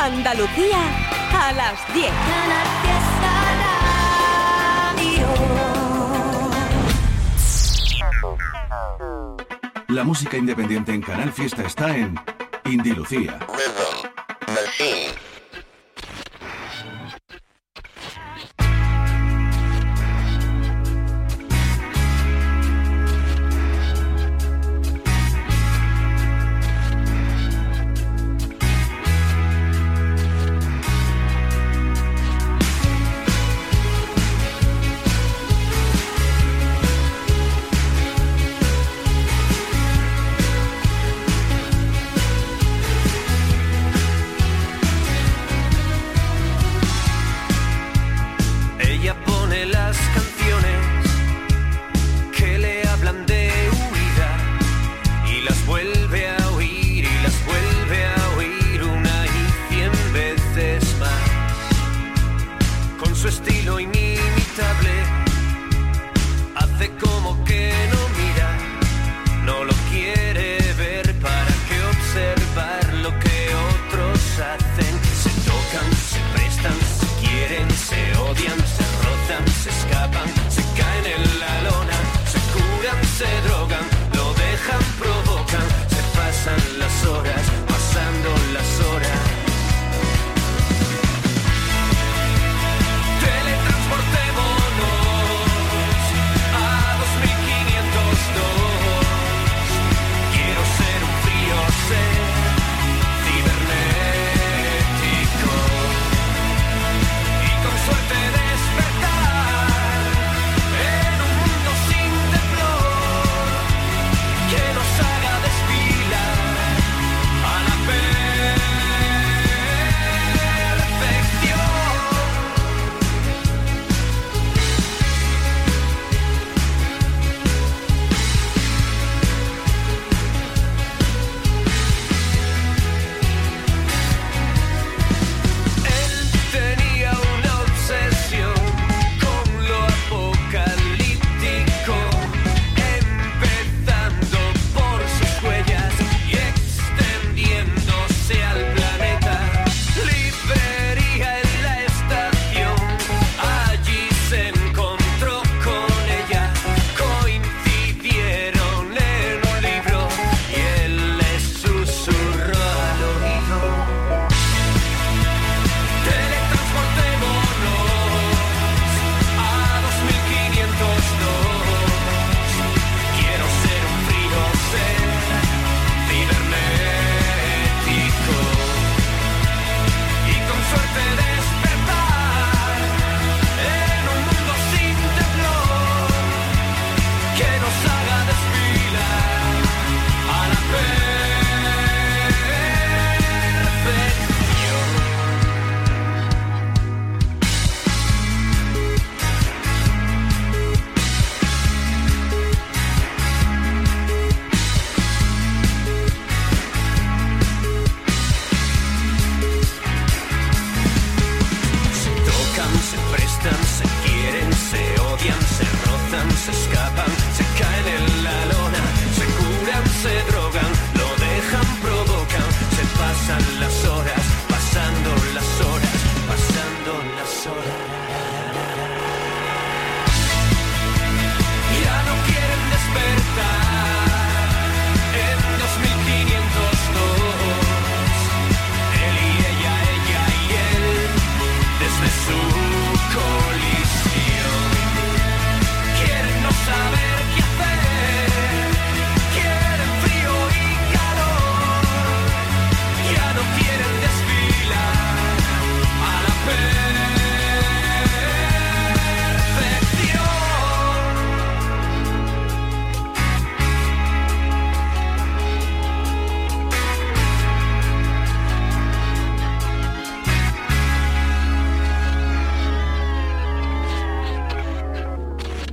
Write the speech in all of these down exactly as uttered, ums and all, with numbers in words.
Andalucía a las diez. La música independiente en Canal Fiesta está en Indy Lucía. Rhythm Machine.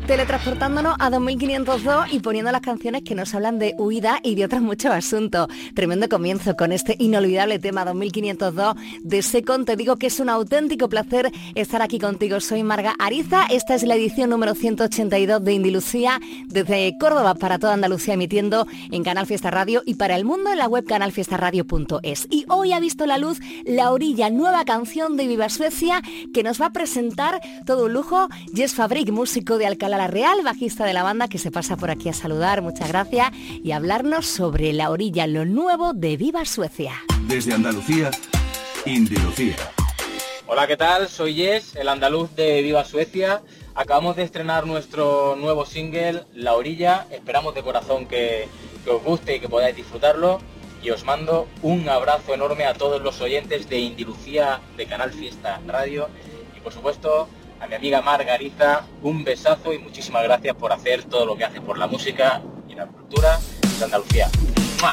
teletransportándonos a dos mil quinientos dos y poniendo las canciones que nos hablan de huida y de otros muchos asuntos. Tremendo comienzo con este inolvidable tema dos mil quinientos dos de Secon. Te digo que es un auténtico placer estar aquí contigo. Soy Marga Ariza. Esta es la edición número ciento ochenta y dos de Indilucía, desde Córdoba para toda Andalucía, emitiendo en Canal Fiesta Radio y para el mundo en la web canal fiesta radio punto es. Y hoy ha visto la luz La Orilla, nueva canción de Viva Suecia, que nos va a presentar todo un lujo. Jess Fabric, músico de Alcalá la Real, bajista de la banda, que se pasa por aquí a saludar, muchas gracias, y hablarnos sobre La Orilla, lo nuevo de Viva Suecia. Desde Andalucía, Indilucía. Hola, ¿qué tal? Soy Jess, el andaluz de Viva Suecia. Acabamos de estrenar nuestro nuevo single, La Orilla. Esperamos de corazón que, que os guste y que podáis disfrutarlo. Y os mando un abrazo enorme a todos los oyentes de Indilucía, de Canal Fiesta Radio. Y por supuesto, a mi amiga Marga Ariza, un besazo y muchísimas gracias por hacer todo lo que hace por la música y la cultura de Andalucía. ¡Mua!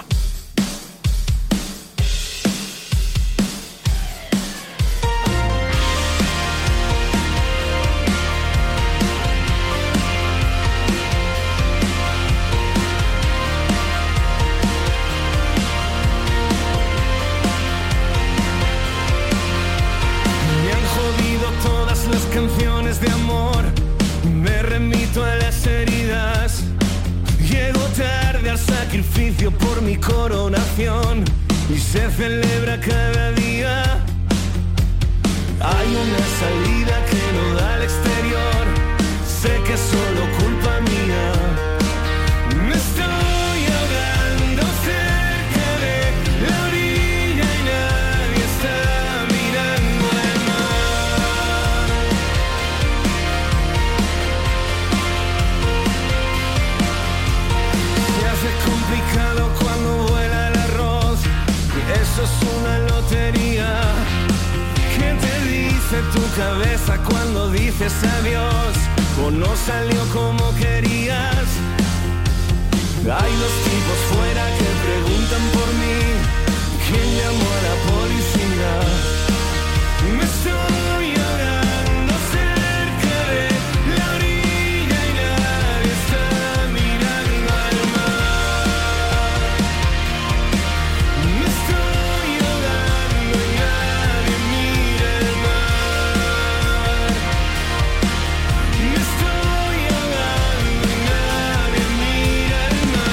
Las canciones de amor, me remito a las heridas. Llego tarde al sacrificio por mi coronación y se celebra cada día. Hay una salida que no da al exterior, sé que es solo culpa mía. Me estoy ahogando cerca de la orilla y nadie está mirando al mar. Se hace complicado cuando vuela el arroz, eso es una lotería. ¿Qué te dice tu cabeza cuando dices adiós? O no salió como querías. Hay dos tipos fuera que preguntan por mí. ¿Quién llamó a la policía? Me estoy ahogando cerca de la orilla y nadie está mirando al mar. Me estoy ahogando y nadie mira el mar. Me estoy ahogando y nadie mira el mar.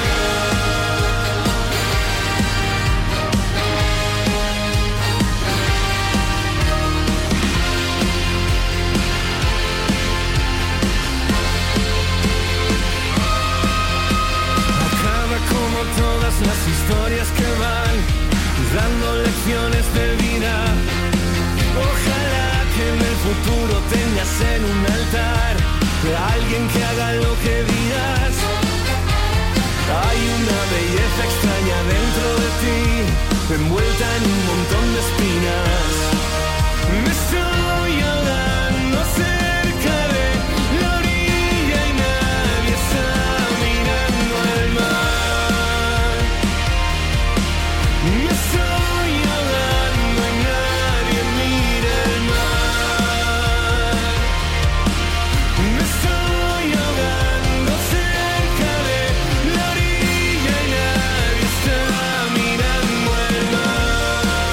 Acaba como todas las historias que van dando lecciones de vida. Ojalá que en el futuro tengas en un altar a alguien que haga lo que digas. Hay una belleza extraña dentro de ti, envuelta en un montón de espinas. Me estoy ahogando cerca de la orilla y nadie está mirando al mar. Me estoy ahogando y nadie mira el mar. Me estoy ahogando cerca de la orilla y nadie está mirando el mar.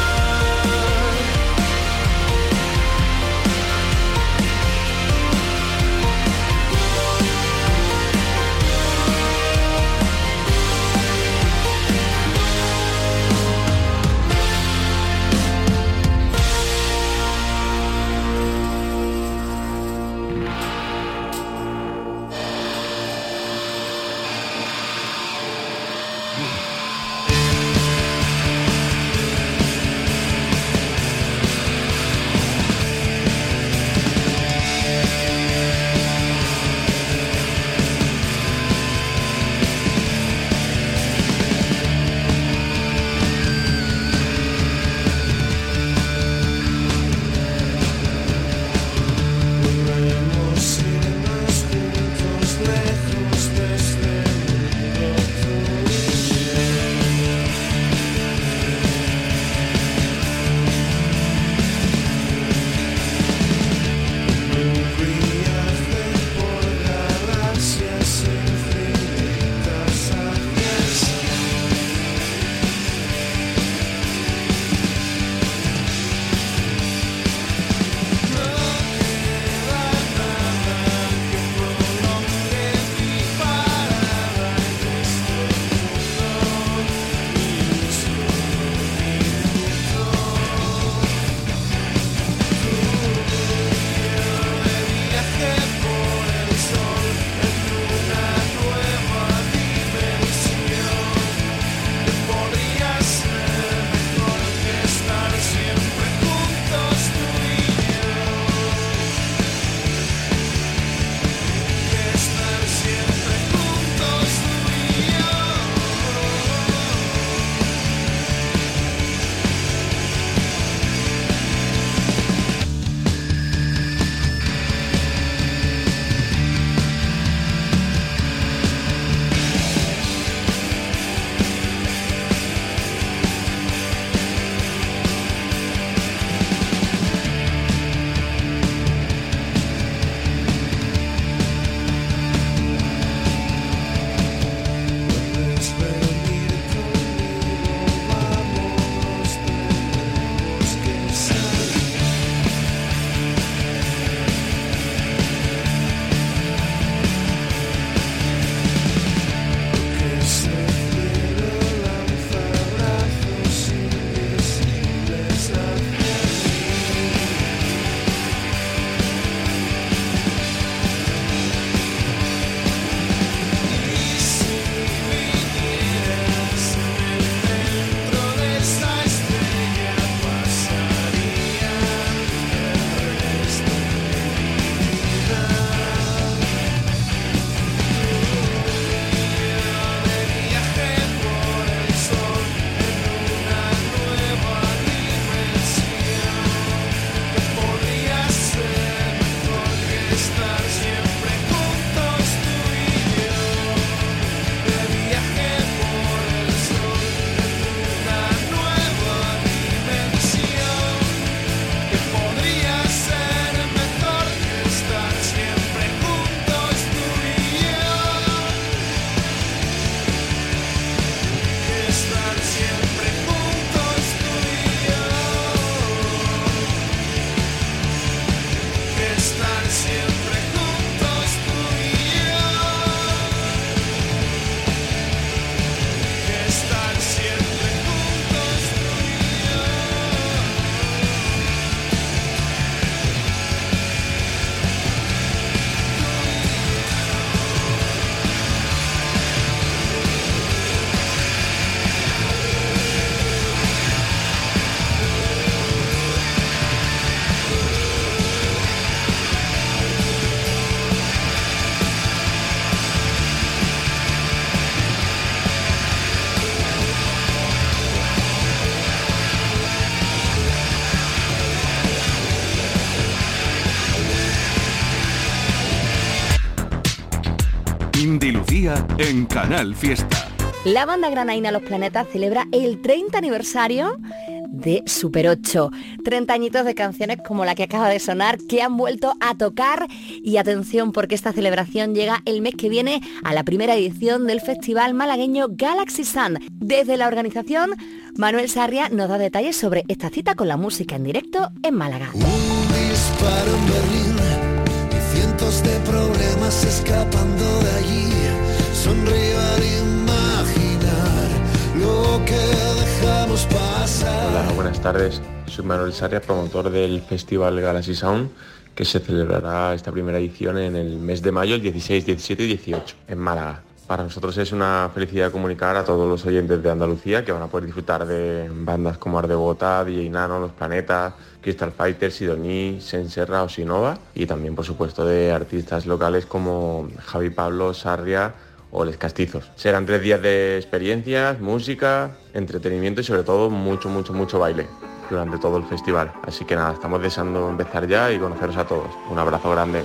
Indy Lucía en Canal Fiesta. La banda granaína Los Planetas celebra el treinta aniversario de Super ocho. treinta añitos de canciones como la que acaba de sonar que han vuelto a tocar. Y atención, porque esta celebración llega el mes que viene a la primera edición del festival malagueño Galaxy Sound. Desde la organización, Manuel Sarria nos da detalles sobre esta cita con la música en directo en Málaga. Un disparo en Berlín y cientos de problemas escapando de allí. Sonrío al imaginar lo que dejamos pasar. Hola, buenas tardes. Soy Manuel Sarria, promotor del Festival Galaxy Sound, que se celebrará esta primera edición en el mes de mayo, el dieciséis, diecisiete y dieciocho, en Málaga. Para nosotros es una felicidad comunicar a todos los oyentes de Andalucía que van a poder disfrutar de bandas como Art de Bogotá, D J Nano, Los Planetas, Crystal Fighters, Sidoní, Senserra o Sinova, y también por supuesto de artistas locales como Javi Pablo, Sarria o Les Castizos. Serán tres días de experiencias, música, entretenimiento y sobre todo mucho, mucho, mucho baile durante todo el festival. Así que nada, estamos deseando empezar ya y conoceros a todos. Un abrazo grande.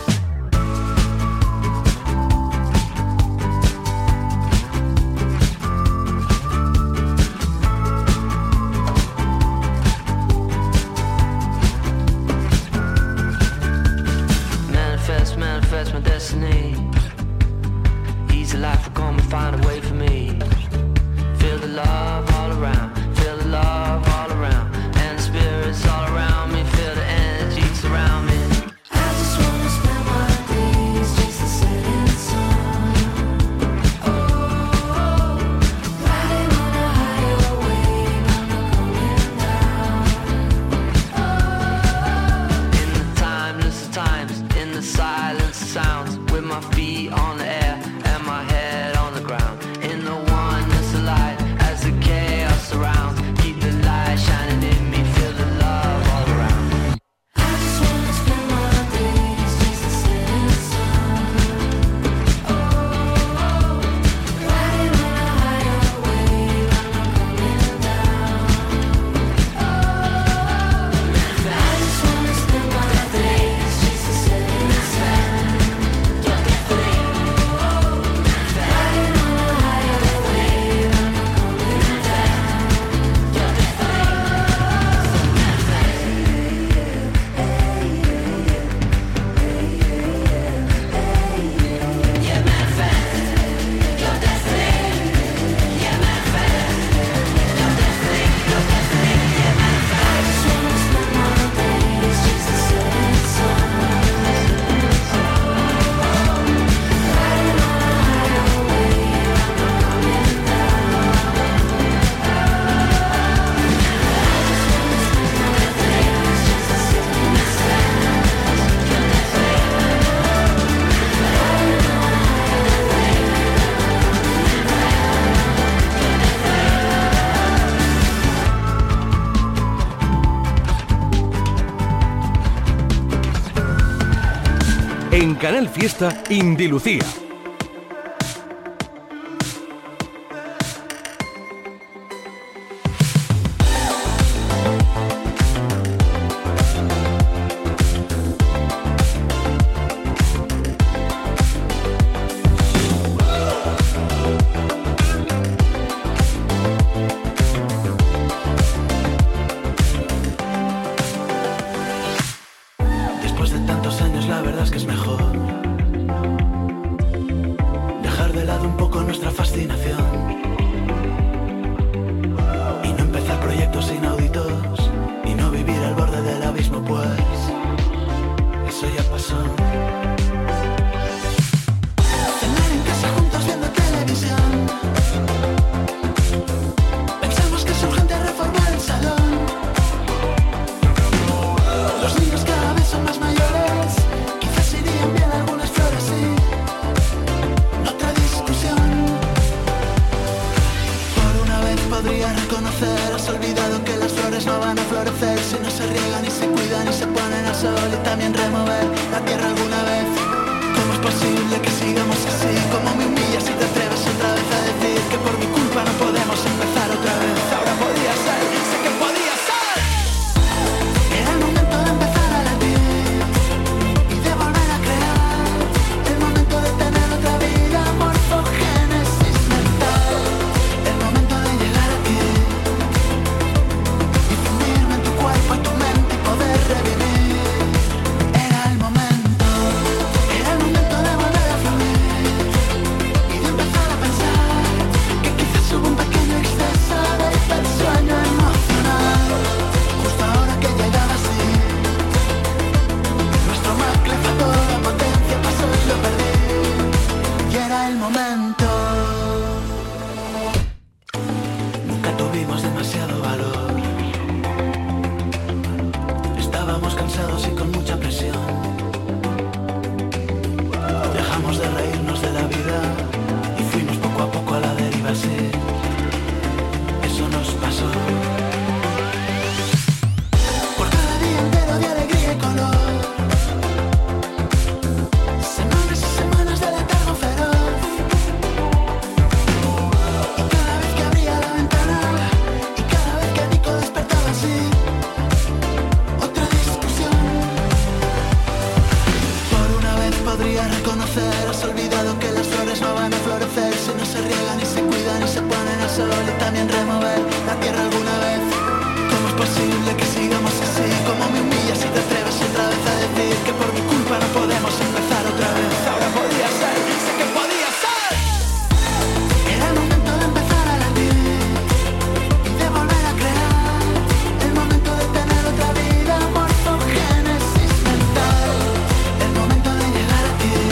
En Canal Fiesta, Indy Lucía. Vida cansados y con mucha presión. Dejamos de reírnos de la vida y fuimos poco a poco a la deriva, sí. Eso nos pasó. Por cada día entero de alegría y color, semanas y semanas de letargo feroz. Y cada vez que abría la ventana y cada vez que Nico despertaba así, otra discusión. Por una vez podría reconocer, has olvidado que las flores no van a florecer si no se riegan y se cuidan y se ponen al sol, y también remover la tierra alguna vez. ¿Cómo es posible que sigamos así? ¿Cómo me humillas si te atreves otra vez a decir que por mi culpa no podemos empezar otra vez? Ahora podría ser, sé que podía ser. Era el momento de empezar a latir y de volver a crear. El momento de tener otra vida, morfogénesis mental. El momento de llegar a ti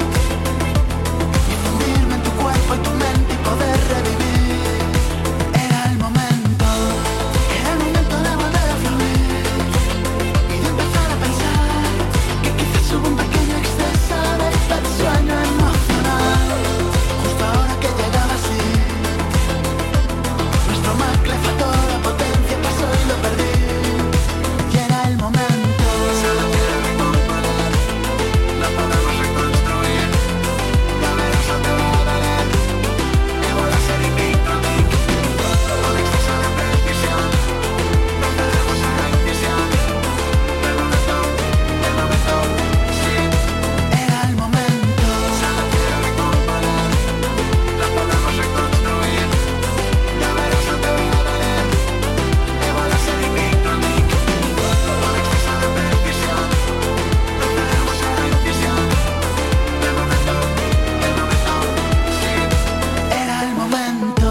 y fundirme en tu cuerpo y tu mente y poder revivir. Era el momento, era el momento de volver a fluir y de empezar a pensar que quizás hubo un pequeño exceso de sueño emocional. Justo ahora que llegaba así, nuestro Mac le faltó la potencia, pasó y lo perdí. Y era el momento. La podemos reconstruir. Ya verás a te va a valer. Ébola, ser invictrotic. Con exceso de precisión. No perdemos en la incisión. El momento, el momento, sí. Era el momento. La quiero recomponer. La podemos reconstruir. Ya verás a te va a valer. Ébola, ser invictrotic. Con exceso de precisión. No perdemos en la incisión. El momento, el momento, sí. Era el momento.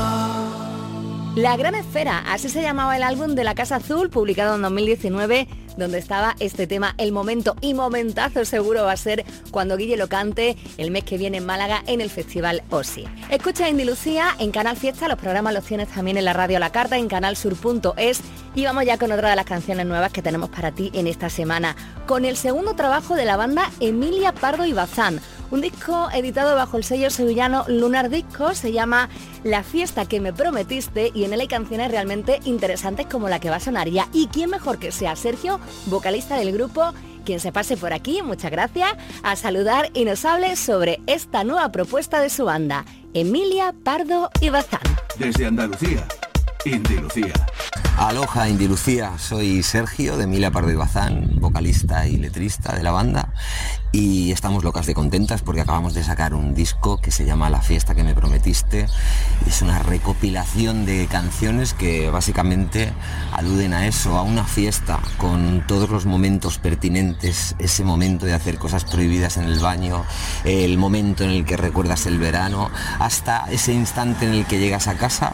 La Gran Esfera, así se llamaba el álbum de La Casa Azul, publicado en dos mil diecinueve, donde estaba este tema, El Momento, y momentazo seguro va a ser cuando Guille lo cante el mes que viene en Málaga en el Festival Osi. Escucha Indy Lucía en Canal Fiesta, los programas los tienes también en la radio a la carta, en canal sur punto es, y vamos ya con otra de las canciones nuevas que tenemos para ti en esta semana, con el segundo trabajo de la banda Emilia Pardo y Bazán. Un disco editado bajo el sello sevillano Lunar Discos, se llama La Fiesta que me prometiste, y en él hay canciones realmente interesantes como la que va a sonar ya. ¿Y quién mejor que sea Sergio, vocalista del grupo, quien se pase por aquí, muchas gracias, a saludar y nos hable sobre esta nueva propuesta de su banda, Emilia Pardo y Bazán? Desde Andalucía, Indy Lucía. Aloha Indy Lucía, soy Sergio de Emilia Pardo y Bazán, vocalista y letrista de la banda, y estamos locas de contentas porque acabamos de sacar un disco que se llama La Fiesta que me prometiste. Es una recopilación de canciones que básicamente aluden a eso, a una fiesta con todos los momentos pertinentes, ese momento de hacer cosas prohibidas en el baño, el momento en el que recuerdas el verano, hasta ese instante en el que llegas a casa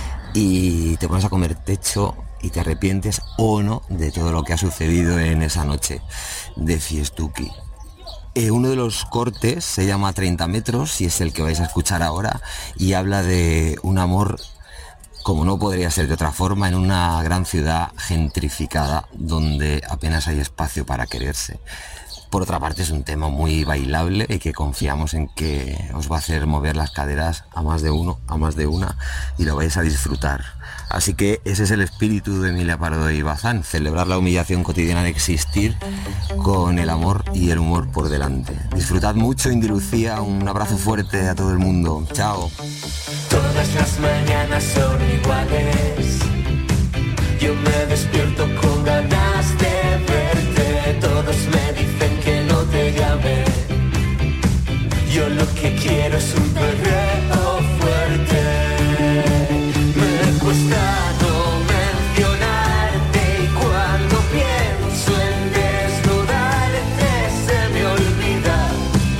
y te pones a comer techo y te arrepientes o no de todo lo que ha sucedido en esa noche de fiestuki. Eh, uno de los cortes se llama treinta metros y es el que vais a escuchar ahora, y habla de un amor, como no podría ser de otra forma, en una gran ciudad gentrificada donde apenas hay espacio para quererse. Por otra parte, es un tema muy bailable y que confiamos en que os va a hacer mover las caderas a más de uno, a más de una, y lo vais a disfrutar. Así que ese es el espíritu de Emilia Pardo y Bazán, celebrar la humillación cotidiana de existir con el amor y el humor por delante. Disfrutad mucho, Indy Lucía, un abrazo fuerte a todo el mundo. Chao. Todas las mañanas son iguales. Yo me despierto con ganas de verte. Todos me dicen que no te llame. Yo lo que quiero es un perreo fuerte. Me cuesta no mencionarte y cuando pienso en desnudarte se me olvida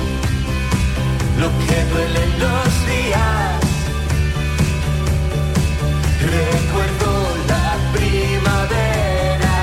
lo que duelen los días. Recuerdo la primavera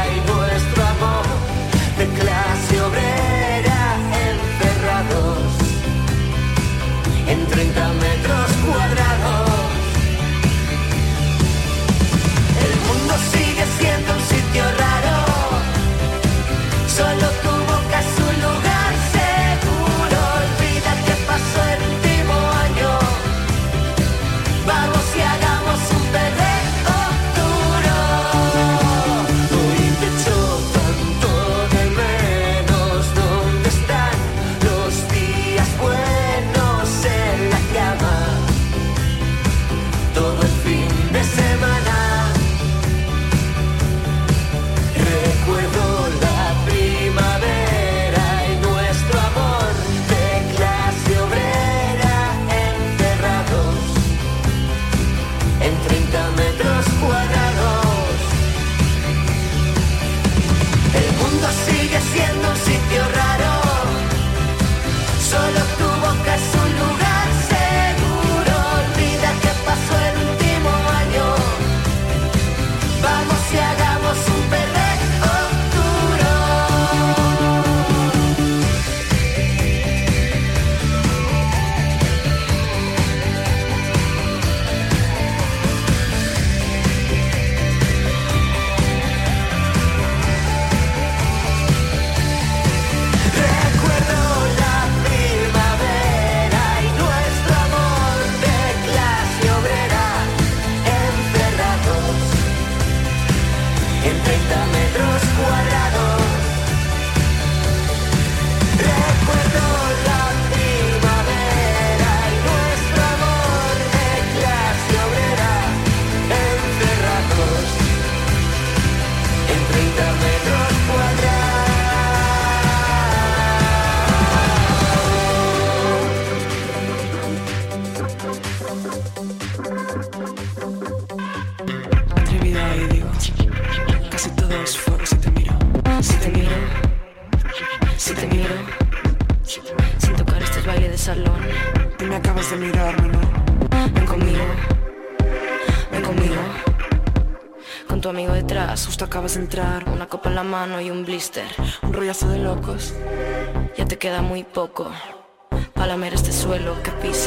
todo es fuego si te miro. Si te miro, si te miro, sin tocar este es baile de salón. Y me acabas de mirarme, ¿no? Ven conmigo, ven conmigo. Con tu amigo detrás, justo acabas de entrar. Una copa en la mano y un blister. Un rollazo de locos. Ya te queda muy poco para lamer este suelo que pise.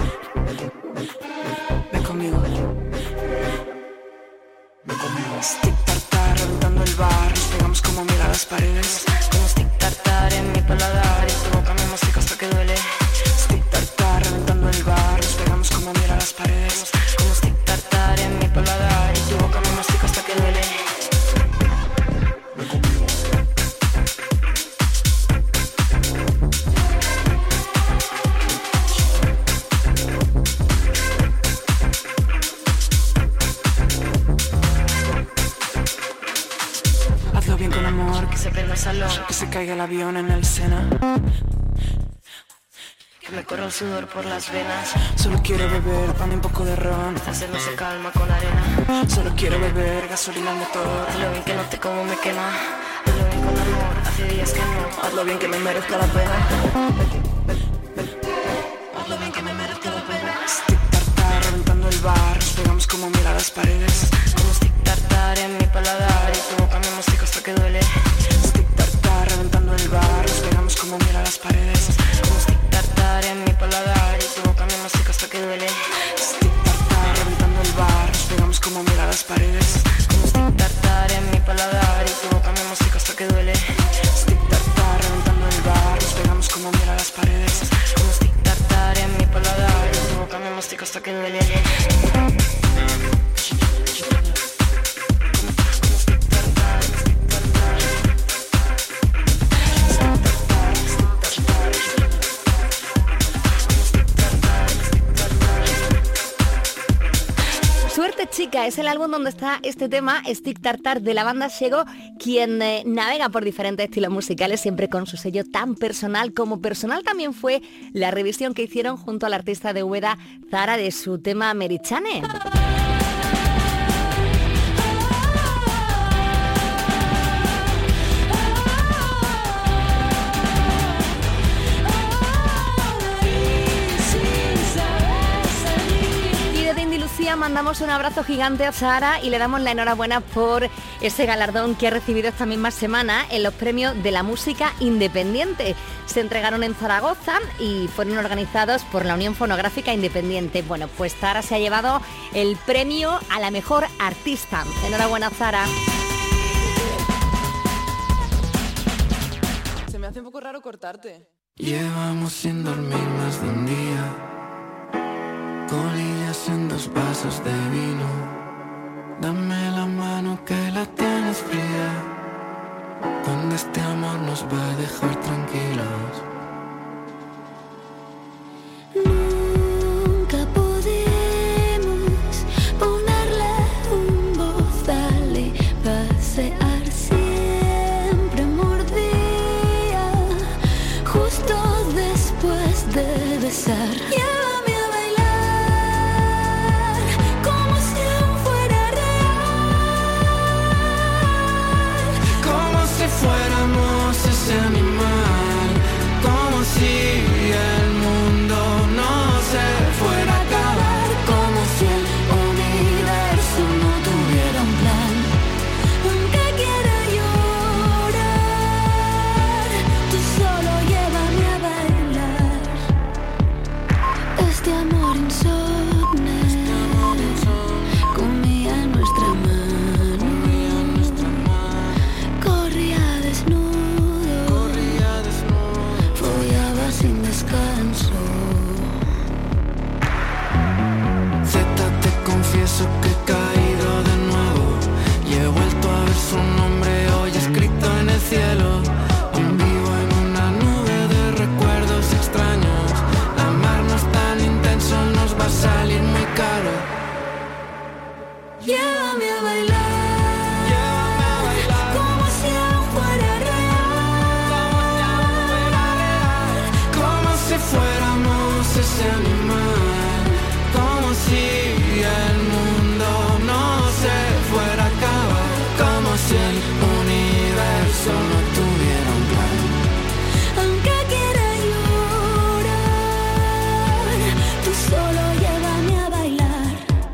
Ven conmigo. Ven conmigo. Stick tartar, reventando el bar. Nos pegamos como mira las paredes. Como stick tartar en mi paladar. Y tu boca me mastica hasta que duele. Stick tartar, reventando el bar. Nos pegamos como mira las paredes. Como stick tartar en mi paladar. Y tu boca me mastica hasta que duele. Hazlo bien con amor, que se prenda el salón, que se caiga el avión en el Sena, que me corra el sudor por las venas. Solo quiero beber, dame un poco de ron. Esta sed no se calma con arena. Solo quiero beber, gasolina al motor. Hazlo bien que no te como me quema. Hazlo bien con amor, hace días que no. Hazlo bien que me merezca la pena. Hazlo bien que me merezca la pena. Stick tartar, reventando el bar. Nos pegamos como mira las paredes. Como stick tartar en mi paladar. Y tu boca me mastica hasta que duele. Stick tartar, reventando el bar. Nos pegamos como mira las paredes. Como stick tartar en mi paladar. Y tu boca me mastica hasta que duele. Stick tartar, reventando el bar. Nos pegamos como mira las paredes. Como stick tartar en mi paladar. Y tu boca me mastica hasta que duele. Stick tartar, reventando el bar. Nos pegamos como mira las paredes. Como stick tartar en mi paladar. Y tu boca me mastica hasta que duele. Suerte Chica es el álbum donde está este tema, Stick Tartar, de la banda Sego, quien eh, navega por diferentes estilos musicales, siempre con su sello tan personal. Como personal también fue la revisión que hicieron junto al artista de Úbeda, Zara, de su tema Merichane. Mandamos un abrazo gigante a Zara y le damos la enhorabuena por ese galardón que ha recibido esta misma semana en los premios de la música independiente. Se entregaron en Zaragoza y fueron organizados por la Unión Fonográfica Independiente. Bueno, pues Zara se ha llevado el premio a la mejor artista. Enhorabuena, Zara. Se me hace un poco raro cortarte. Llevamos sin dormir más de un día. Colillas en dos vasos de vino. Dame la mano que la tienes fría. Donde este amor nos va a dejar tranquilos. Nunca podemos ponerle un bozal y pasear. Siempre mordía justo después de besar. Fuéramos ese animal universo no tuviera un plan. Aunque quiera llorar, tú solo llévame a bailar.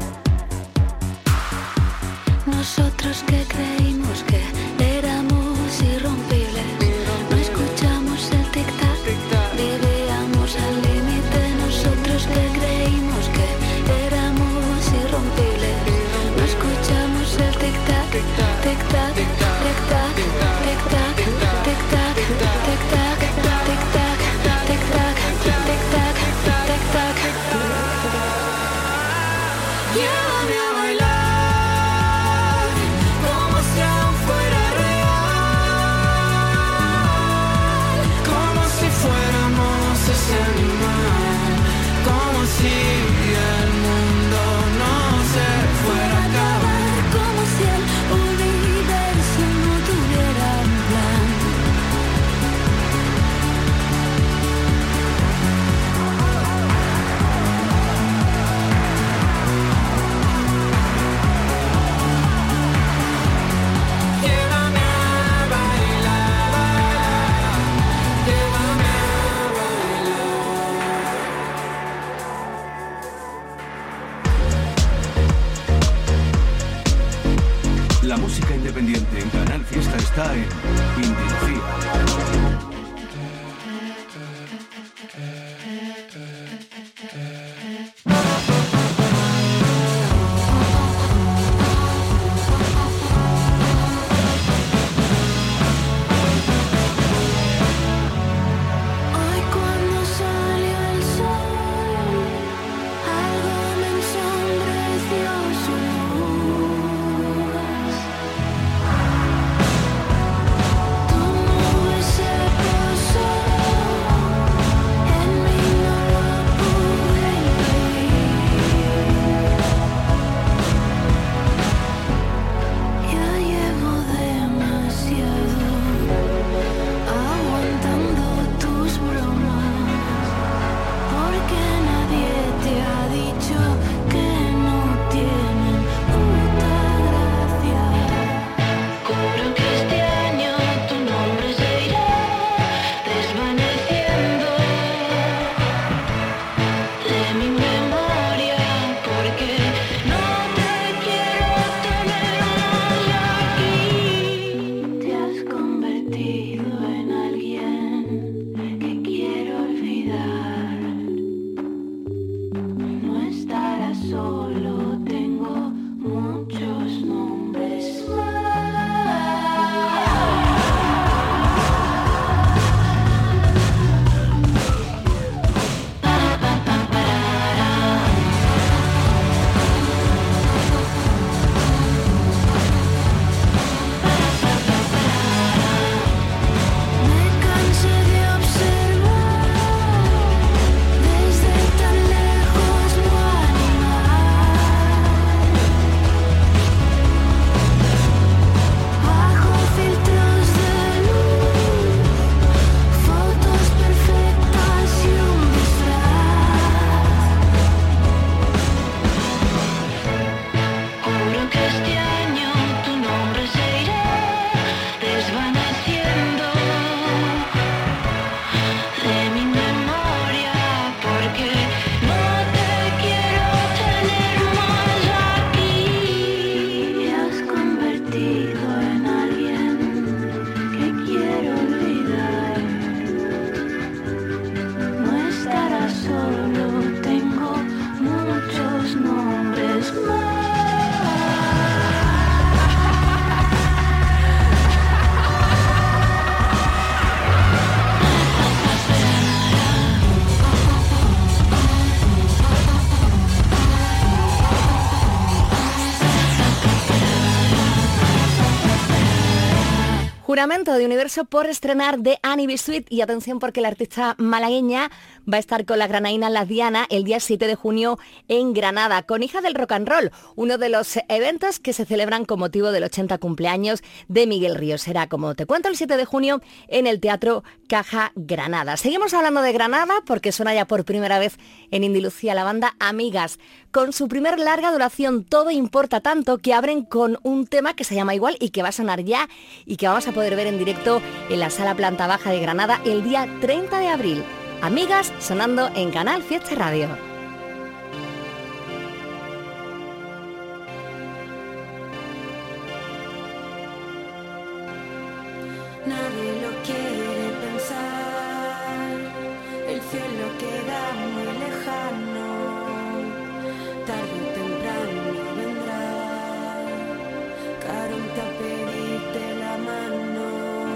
Nosotros que creímos que éramos irrompibles, no escuchamos el tic-tac, vivíamos al límite. Nosotros que creímos que éramos irrompibles, no escuchamos el tic-tac, tic-tac, tic-tac, tic-tac, tic-tac, tic-tac, tic-tac, tic-tac, tic-tac, tic-tac. Llévame a bailar como si aún fuera real, Como si fuéramos ese animal, como si el mundo no se fuera a acabar. como si el universo no tuviera un plan. Llévame a bailar, llévame a La música independiente en Canal Fiesta está en Indilucía. Hoy cuando salió el sol, algo me ensombreció su luz. Tu nube se posó en mí, no lo pude impedir. Ya llevo demasiado aguantando tus bromas, porque nadie te ha dicho que no tienen puta gracia. Juro que este año tu nombre se irá desvaneciendo de mi memoria, porque no te quiero tener más aquí. Te has convertido en alguien que quiero olvidar. No estarás solo, tengo muchos nombres Me cansé de observar desde tan lejos lo animal, bajo filtros de luz, fotos perfectas y un disfraz. Juro que este año tu nombre se irá desvaneciendo de mi memoria, porque no te quiero tener más aquí. Te has convertido en alguien que quiero olvidar. No estarás solo, tengo muchos nombres más. Juramento de Universo por estrenar de Annie B. Sweet, y atención porque la artista malagueña va a estar con la granaína Las Diana el día siete de junio en Granada, con Hija del Rock and Roll, uno de los eventos que se celebran con motivo del ochenta cumpleaños de Miguel Ríos. Será, como te cuento, el siete de junio en el Teatro Caja Granada. Seguimos hablando de Granada porque suena ya por primera vez en Indilucía la banda Amigas, con su primer larga duración Todo Importa Tanto, que abren con un tema que se llama igual y que va a sonar ya y que vamos a poder poder ver en directo en la Sala Planta Baja de Granada el día treinta de abril. Amigas, sonando en Canal Fiesta Radio. Nadie lo quiere pensar, el cielo queda muy lejano, tarde o temprano vendrá, Caronte a pedirte la mano.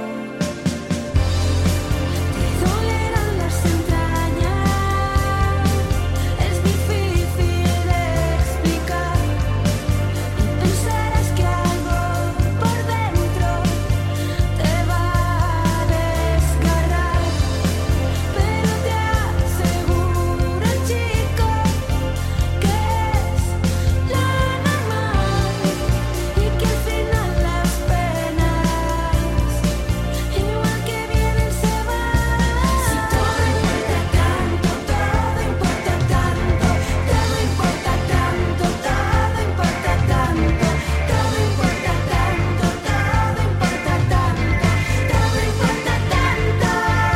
Te dolerán las entrañas, es difícil de explicar, y pensarás que algo por dentro te va a desgarrar, pero te aseguro, chico, que es lo normal y que al final las penas, igual que vienen, se van. Si todo importa tanto, todo importa tanto, todo importa tanto, todo importa tanto, todo importa tanto, todo importa tanto, todo importa tanto,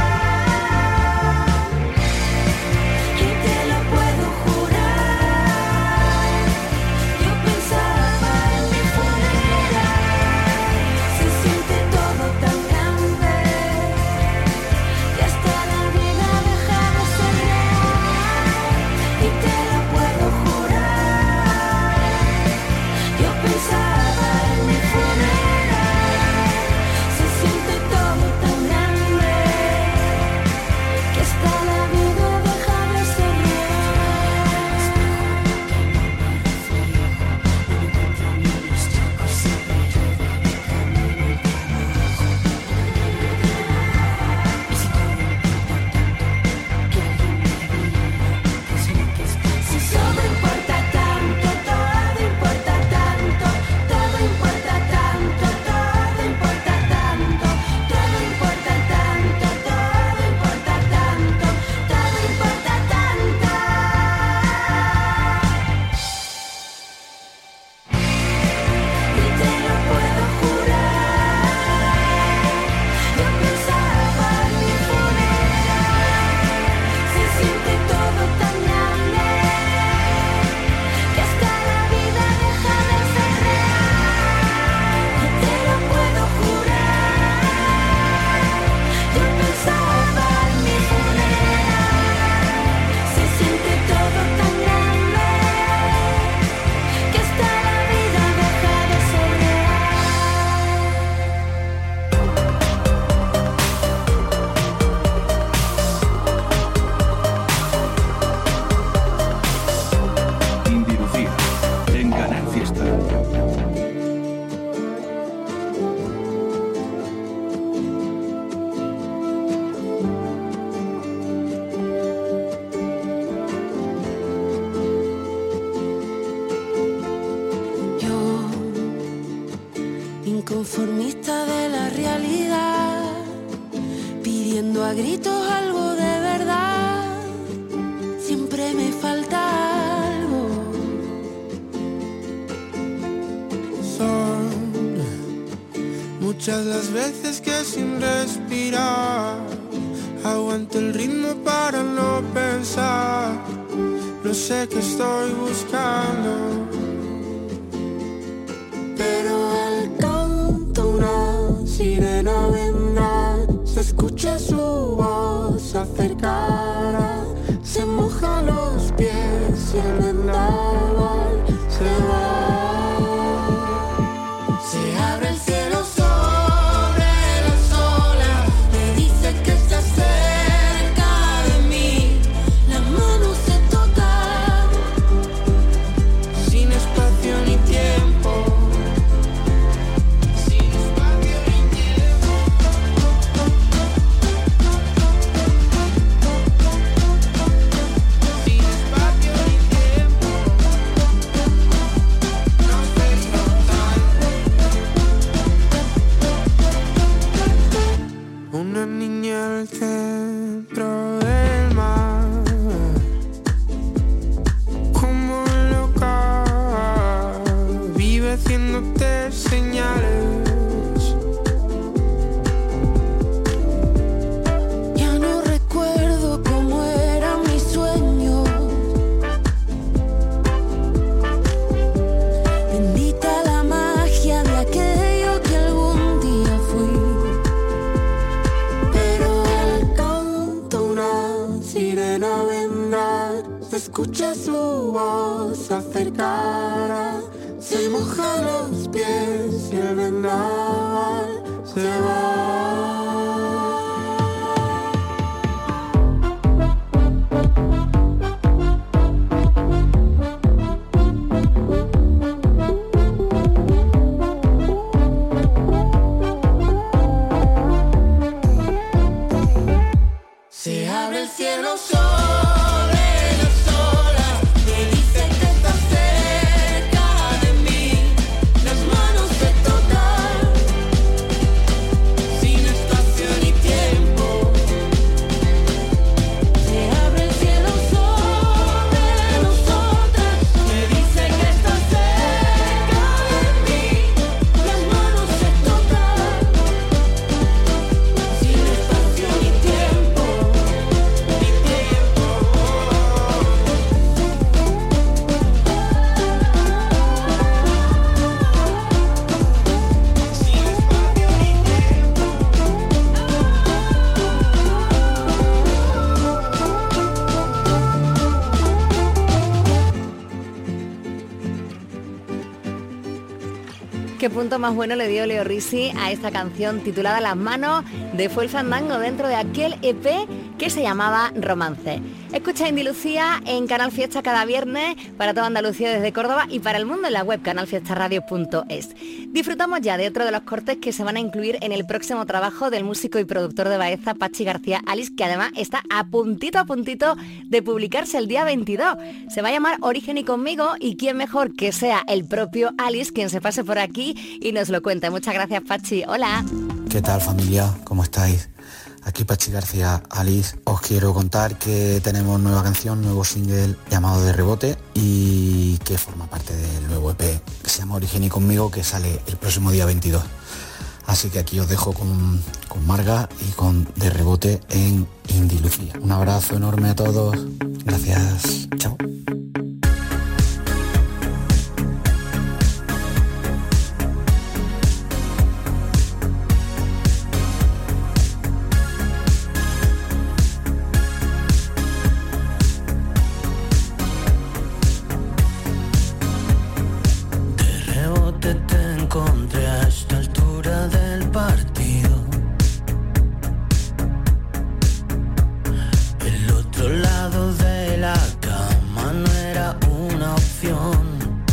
y te lo puedo jurar. Yo pensaba en mi funeral, se siente todo tan grande, que hasta la vida deja de ser real, y te lo puedo jurar. Yo pensaba en mi funeral, se siente todo tan grande, que hasta la vida deja de ser Si todo importa tanto, todo importa tanto, todo importa tanto, todo importa tanto, todo importa tanto, todo importa tanto, todo importa tanto, y te lo puedo jurar. Yo pensaba en mi funeral, se siente todo tan grande, que hasta la vida deja de ser real, y te lo puedo jurar. Yo pensaba en mi funeral, se siente todo tan grande, que hasta la vida deja de ser real. Indy Lucía, en Canal Fiesta. Yo, inconformista de la realidad, pidiendo a gritos algo de verdad, siempre me falta algo. Son muchas las veces que sin respirar aguanto el ritmo para no pensar. No sé qué estoy buscando, pero al canto una sirena vendrá. Se escucha su voz acercar, se moja los pies y el vendaval se va. Se abre el cielo sobre las olas, me dice que está cerca de mí. Las manos se tocan, sin espacio ni tiempo, sin espacio ni tiempo, sin espacio ni tiempo. escucha su voz acercar, se mojan los pies y el vendaval se va. Se abre el cielo sobre nosotras, me dice que está cerca de mí, las manos se tocan, sin espacio ni tiempo. Se abre el cielo sobre nosotras, me dice que está cerca de mí, las manos se tocan, sin espacio ni tiempo. Qué punto más bueno le dio Leo Risi a esta canción titulada Las manos de Fue el Fandango dentro de aquel E P que se llamaba Romance. Escucha Indy Lucía en Canal Fiesta cada viernes para toda Andalucía desde Córdoba y para el mundo en la web canal fiesta radio punto es. Disfrutamos ya de otro de los cortes que se van a incluir en el próximo trabajo del músico y productor de Baeza, Pachi García Alice, que además está a puntito a puntito de publicarse el día veintidós. Se va a llamar Origen y Conmigo y quién mejor que sea el propio Alice quien se pase por aquí y nos lo cuente. Muchas gracias, Pachi. Hola. ¿Qué tal, familia? ¿Cómo estáis? Aquí Pachi García Alice. Os quiero contar que tenemos nueva canción, nuevo single llamado De Rebote y que forma parte del nuevo E P que se llama Origen y Conmigo, que sale el próximo día veintidós. Así que aquí os dejo con, con Marga y con De Rebote en Indy Lucía. Un abrazo enorme a todos. Gracias. Chao. Encontré a esta altura del partido. El otro lado de la cama no era una opción.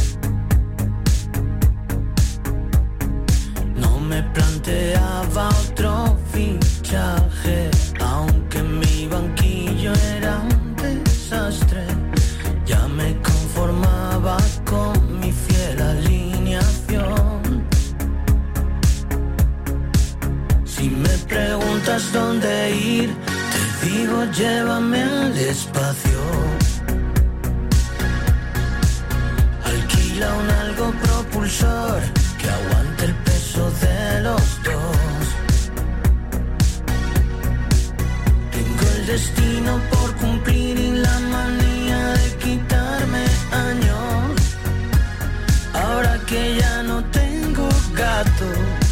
No me planteaba otro fichaje, aunque mi banquillo era un desastre. Ya me conformaba con mi fiel alineación. Si me preguntas dónde ir, te digo llévame al espacio. Alquila un algo propulsor que aguante el peso de los dos. Tengo el destino por cumplir y la manía de quitarme años. Ahora que ya no tengo gato,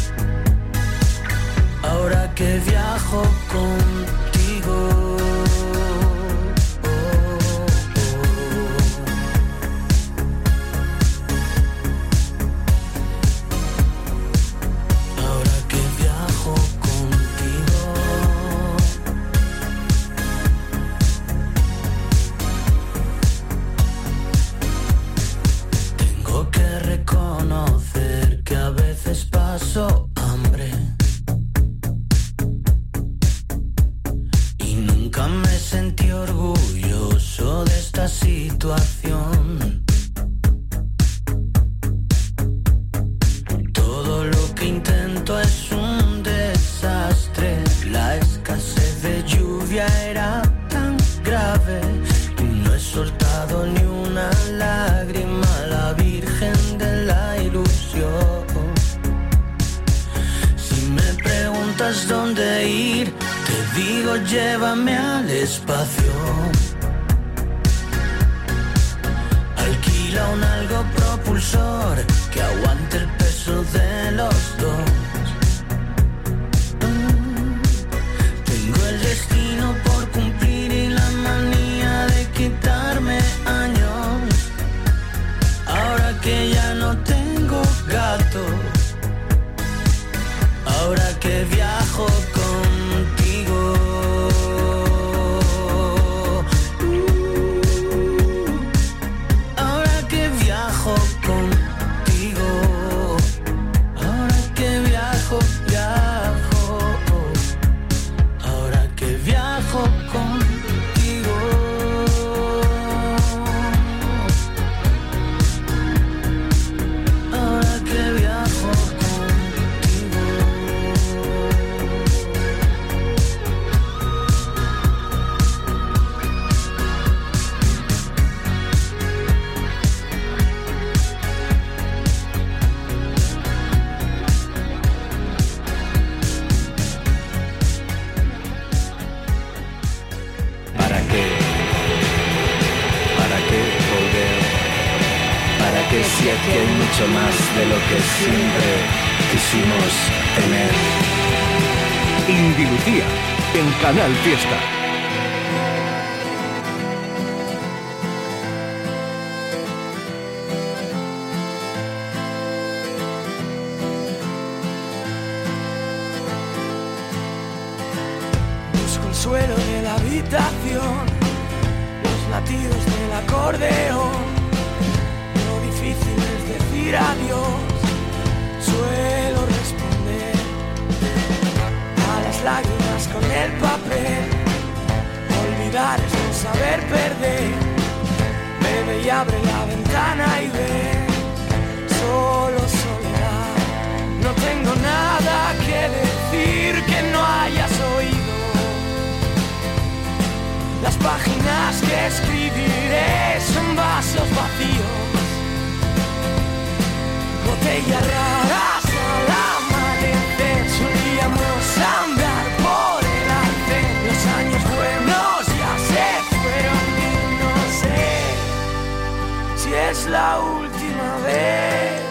ahora que viajo contigo. Ahora que viajo contigo. Tengo que reconocer que a veces paso hambre. Nunca me sentí orgulloso de esta situación. Todo lo que intento es un desastre. La escasez de lluvia era tan grave y no he soltado ni una lágrima a la Virgen de la Ilusión. Si me preguntas dónde ir, te digo llévame al espacio. Alquila un algo propulsor que aguante el peso de los dos. Tengo el destino por cumplir y la manía de quitarme que viajo contigo. Ahora que viajo contigo. Ahora que viajo, viajo. Ahora que viajo contigo. Si aquí hay mucho más de lo que siempre quisimos tener. Indy Lucía, en Canal Fiesta. Busco el suelo de la habitación, los latidos del acordeón. Difícil es decir adiós, suelo responder a las lágrimas con el papel. Olvidar es no saber perder. Bebe y abre la ventana y ve solo soledad. No tengo nada que decir que no hayas oído. Las páginas que escribiré son vasos vacíos. Botellas raras al amanecer, solíamos andar por el arcén. Los años buenos ya se fueron y no sé si es la última vez.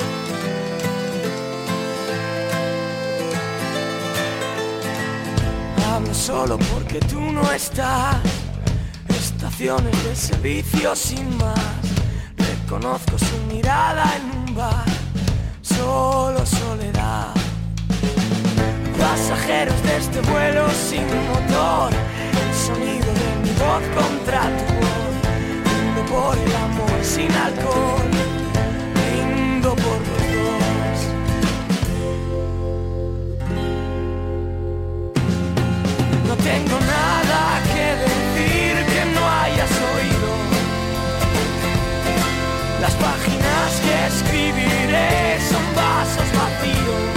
Hablo solo porque tú no estás. Estaciones de servicio sin más. Conozco su mirada en un bar, solo soledad. Pasajeros de este vuelo sin motor, el sonido de mi voz contra tu voz. Brindo por el amor sin alcohol, brindo por los dos. No tengo nada que decir que no hayas oído. Las páginas que escribiré son vasos vacíos.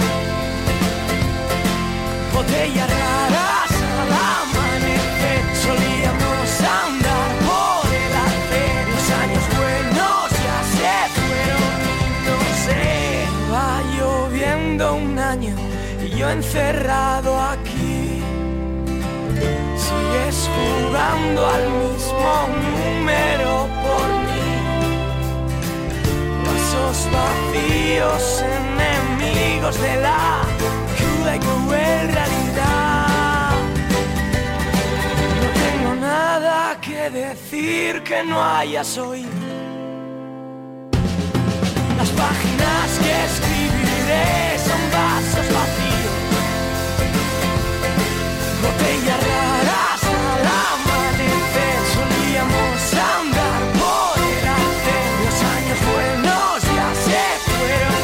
Botellas raras al amanecer, solíamos andar por el arcén. Los años buenos ya se fueron y no sé. Va lloviendo un año y yo encerrado aquí. Sigues jugando al mismo número por mí. Vasos vacíos, enemigos de la cruda y cruel realidad. No tengo nada que decir que no hayas oído. Las páginas que escribiré son vasos vacíos. Botellas raras al amanecer, solíamos andar por el arcén. Los años buenos ya se fueron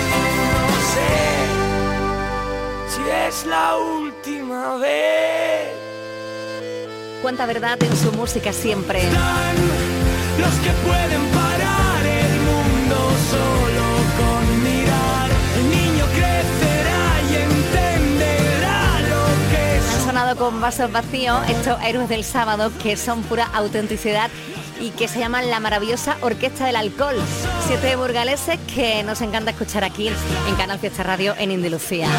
y no sé si es la última vez. Cuánta verdad en su música siempre. Los que pueden parar el mundo solo con mirar. El niño crecerá y entenderá lo que es. Han sonado con vasos vacíos estos héroes del sábado que son pura autenticidad y que se llaman la maravillosa Orquesta del Alcohol. Siete burgaleses que nos encanta escuchar aquí en Canal Fiesta Radio en Indy Lucía.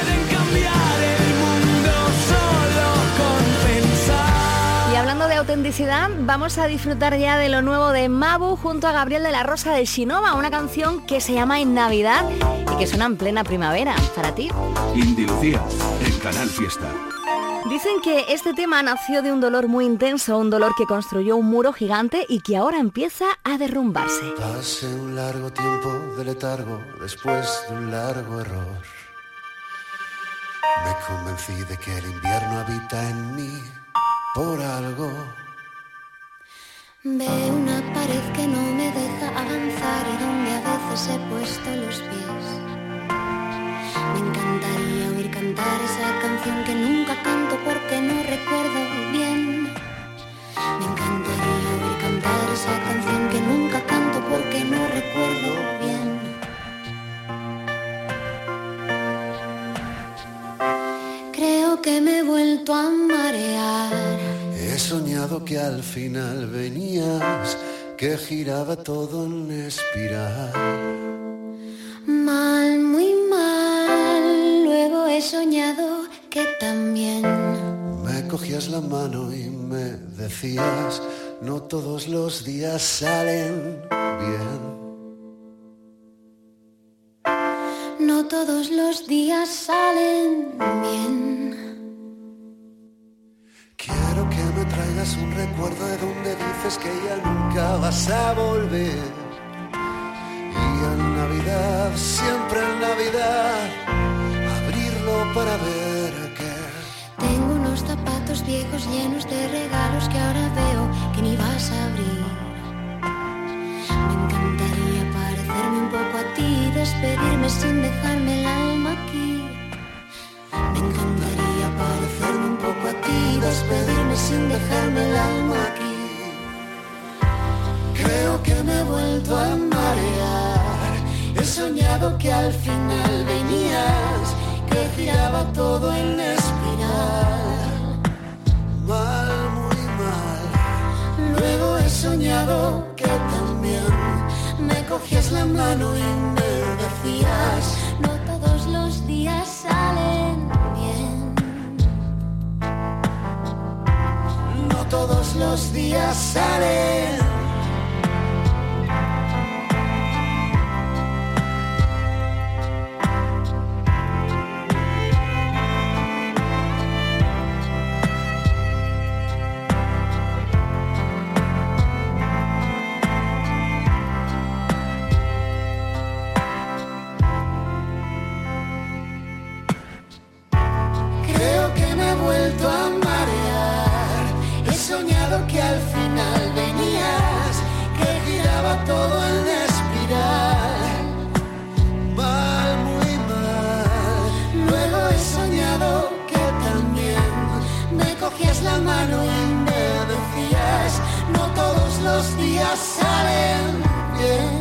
Y hablando de autenticidad, vamos a disfrutar ya de lo nuevo de Mabu junto a Gabriel de la Rosa de Xinova, una canción que se llama En Navidad y que suena en plena primavera. Para ti. Indy Lucía, en Canal Fiesta. Dicen que este tema nació de un dolor muy intenso, un dolor que construyó un muro gigante y que ahora empieza a derrumbarse. Pasé un largo tiempo de letargo después de un largo error. Me convencí de que el invierno habita en mí por algo. Veo una pared que no me deja avanzar y donde a veces he puesto los pies. Me encantaría oír cantar esa canción que nunca canto porque no recuerdo bien. Me encantaría oír cantar esa canción que nunca canto porque no recuerdo bien. Creo que me he vuelto a marear. He soñado que al final venías, que giraba todo en espiral. Mal, muy mal. Luego he soñado que también me cogías la mano y me decías, no todos los días salen bien. No todos los días salen bien. Quiero que me traigas un recuerdo de donde dices que ya nunca vas a volver. Y en Navidad, siempre en Navidad, abrirlo para ver qué. Tengo unos zapatos viejos llenos de regalos que ahora veo que ni vas a abrir. Me encantaría parecerme un poco a ti y despedirme sin dejarme el alma aquí. Me encantaría parecerme un poco a ti y despedirme sin dejarme el alma aquí. Creo que me he vuelto a marear. He soñado que al final venías, que giraba todo en espiral. Mal, muy mal. Luego he soñado que también me cogías la mano y me decías, no todos los días salen bien. No todos los días salen. Que al final venías, que giraba todo en espiral. Mal, muy mal. Luego he soñado que también me cogías la mano y me decías, no todos los días salen bien.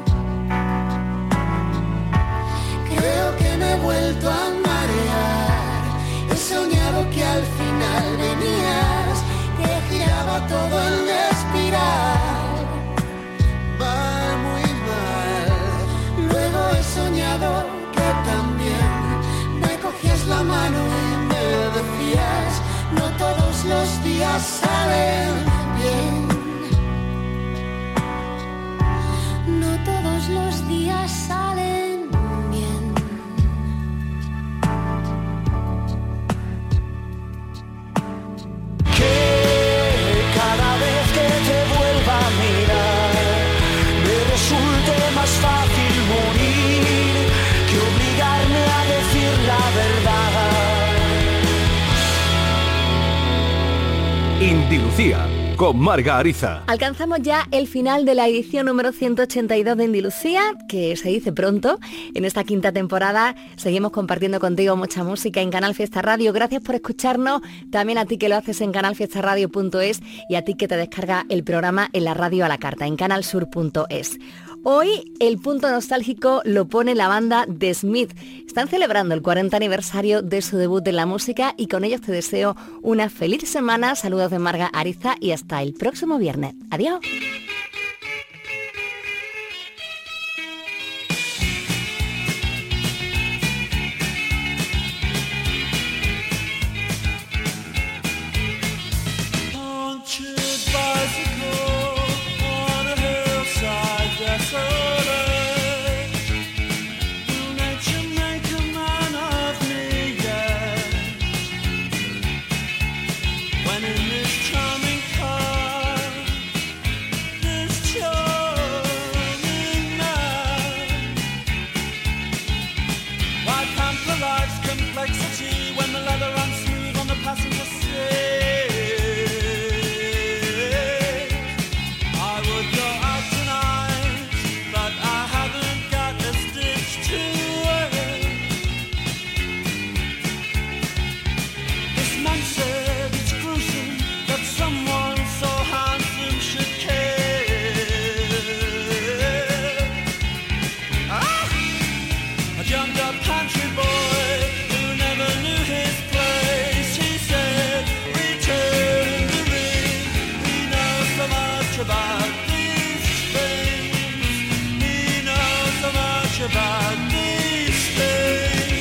Creo que me he vuelto a marear. He soñado que al final venías, que giraba todo en espiral. Mal, muy mal. Luego he soñado que también me cogías la mano y me decías, no todos los días salen bien. No todos los días salen bien. Más fácil morir que obligarme a decir la verdad. Indy Lucía, con Marga Ariza. Alcanzamos ya el final de la edición número ciento ochenta y dos de Indy Lucía, que se dice pronto. En esta quinta temporada seguimos compartiendo contigo mucha música en Canal Fiesta Radio. Gracias por escucharnos, también a ti que lo haces en canal fiesta radio punto es y a ti que te descarga el programa en la radio a la carta, en canal sur punto es. Hoy el punto nostálgico lo pone la banda The Smiths. Están celebrando el cuarenta aniversario de su debut en la música y con ellos te deseo una feliz semana. Saludos de Marga Ariza y hasta el próximo viernes. Adiós. Life's complexity man said it's gruesome that someone so handsome should care. Ah! A jumped up country boy who never knew his place. He said, return the ring. He knows so much about these things. He knows so much about these things.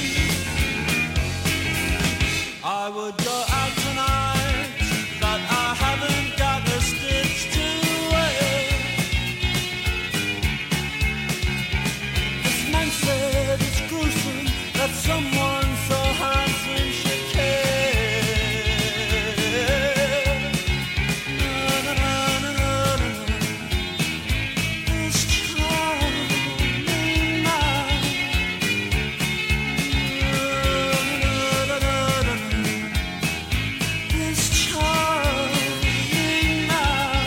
I would go out tonight, but I haven't got a stitch to wear. This man said it's gruesome that someone so handsome should care. Na, na, na, na, na, na. This charming man. Na, na, na, na, na. This charming man.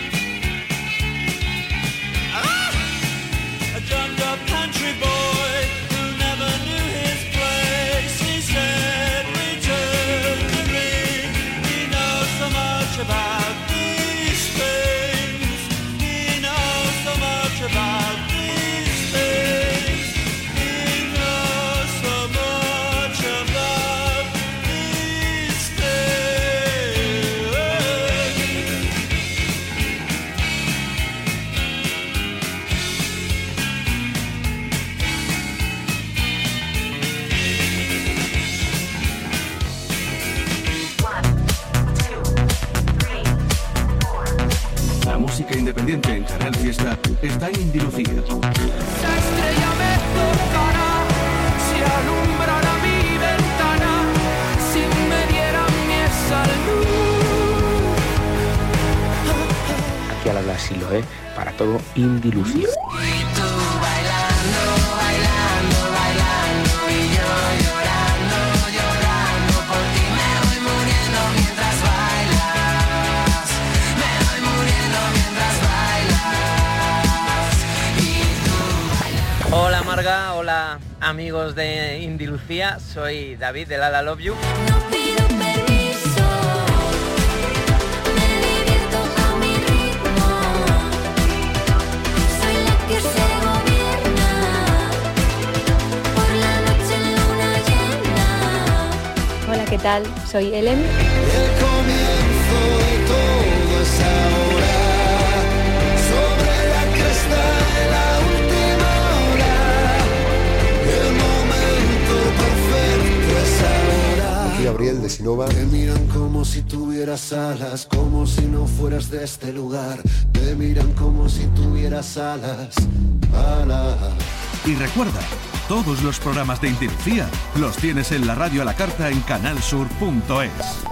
Ah! A jumped up country boy who never knew his place. He said, return the ring. He knows so much about these things. He knows so much about these things. He knows so much about these things. La música independiente en Canal Fiesta está en Indilucía. La estrella me tocará si alumbrara mi ventana, si me dieran mi esa luz. Aquí al habla Siloé para todo Indilucía. Hola Marga, hola amigos de Indilucía, soy David de Lala Love You. Hola, ¿qué tal? Soy Ellen. El comienzo de todo es ahora, sobre la cresta de la última hora. El momento perfecto es ahora. Aquí Gabriel de Sinova. Te miran como si tuvieras alas, como si no fueras de este lugar. Te miran como si tuvieras alas, alas. Y recuerda, todos los programas de Indilucía los tienes en la radio a la carta en canal sur punto es.